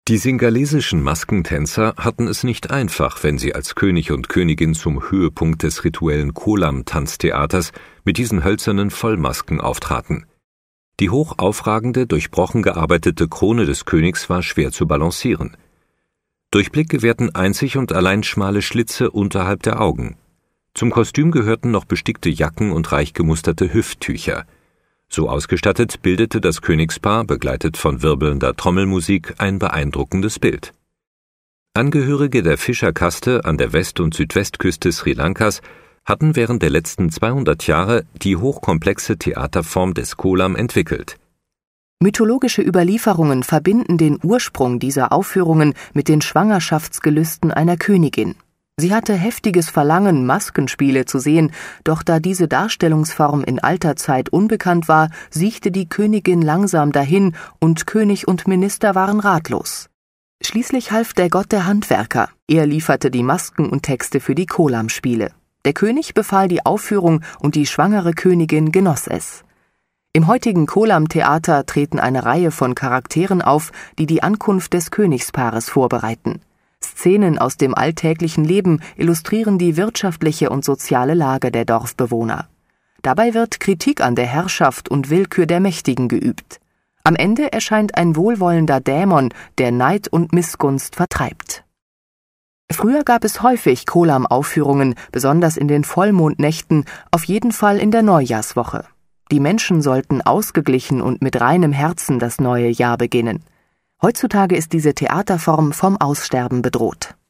Die singalesischen Maskentänzer hatten es nicht einfach, wenn sie als König und Königin zum Höhepunkt des rituellen Kolam-Tanztheaters mit diesen hölzernen Vollmasken auftraten. Die hoch aufragende, durchbrochen gearbeitete Krone des Königs war schwer zu balancieren. Durchblick gewährten einzig und allein schmale Schlitze unterhalb der Augen. Zum Kostüm gehörten noch bestickte Jacken und reich gemusterte Hüfttücher. So ausgestattet bildete das Königspaar, begleitet von wirbelnder Trommelmusik, ein beeindruckendes Bild. Angehörige der Fischerkaste an der West- und Südwestküste Sri Lankas hatten während der letzten 200 Jahre die hochkomplexe Theaterform des Kolam entwickelt. Mythologische Überlieferungen verbinden den Ursprung dieser Aufführungen mit den Schwangerschaftsgelüsten einer Königin. Sie hatte heftiges Verlangen, Maskenspiele zu sehen, doch da diese Darstellungsform in alter Zeit unbekannt war, siechte die Königin langsam dahin und König und Minister waren ratlos. Schließlich half der Gott der Handwerker. Er lieferte die Masken und Texte für die Kolam-Spiele. Der König befahl die Aufführung und die schwangere Königin genoss es. Im heutigen Kolam-Theater treten eine Reihe von Charakteren auf, die die Ankunft des Königspaares vorbereiten. Szenen aus dem alltäglichen Leben illustrieren die wirtschaftliche und soziale Lage der Dorfbewohner. Dabei wird Kritik an der Herrschaft und Willkür der Mächtigen geübt. Am Ende erscheint ein wohlwollender Dämon, der Neid und Missgunst vertreibt. Früher gab es häufig Kolam-Aufführungen, besonders in den Vollmondnächten, auf jeden Fall in der Neujahrswoche. Die Menschen sollten ausgeglichen und mit reinem Herzen das neue Jahr beginnen. Heutzutage ist diese Theaterform vom Aussterben bedroht.